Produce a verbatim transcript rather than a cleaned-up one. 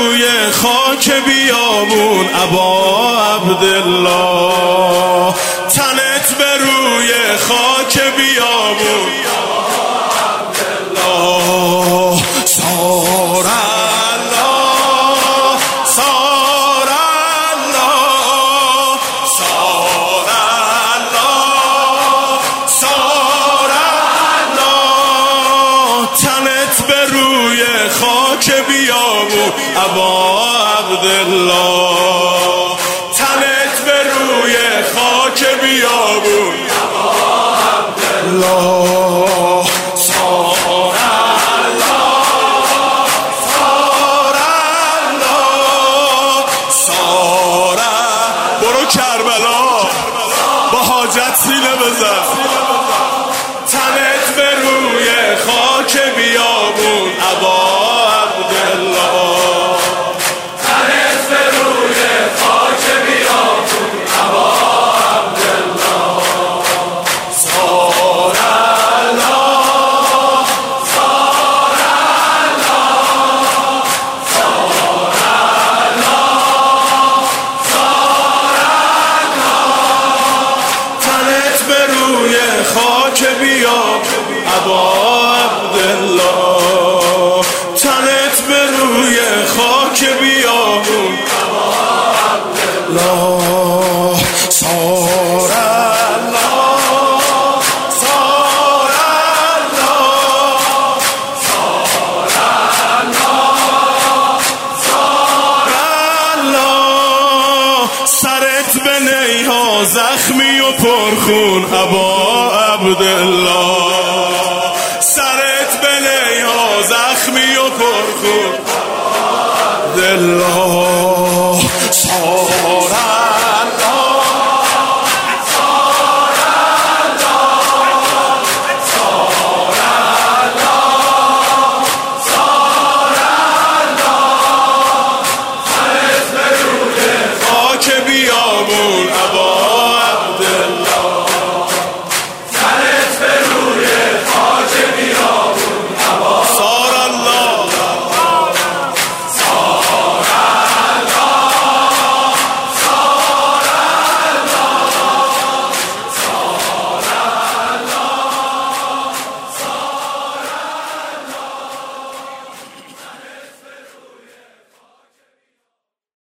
روی خاک بیابون ابا عبدالله، تنت به روی خاک بیابون الله. سار الله سار الله سار الله سار الله، تنت به روی خاک بیابون ابا عبدالله، تنت به روی خاک بیابون ابا عبدالله. سار الله سار الله سار. برو کربلا با حاجت سینه بزن، تنت به روی خاک بیابون ابا عبدالله، تنت به روی خاک بیابون ابا عبدالله. سار الله سار الله سار الله سار الله، تنت به روی خاک بیابون ابا عبدالله، تنت به روی خاک بیابون ابا عبدالله. سار الله سار الله سار الله سار الله، سرت به نیها زخمی و پرخون ابا عبدالله، سرت به نیها زخمی و پرخون ابا عبدالله.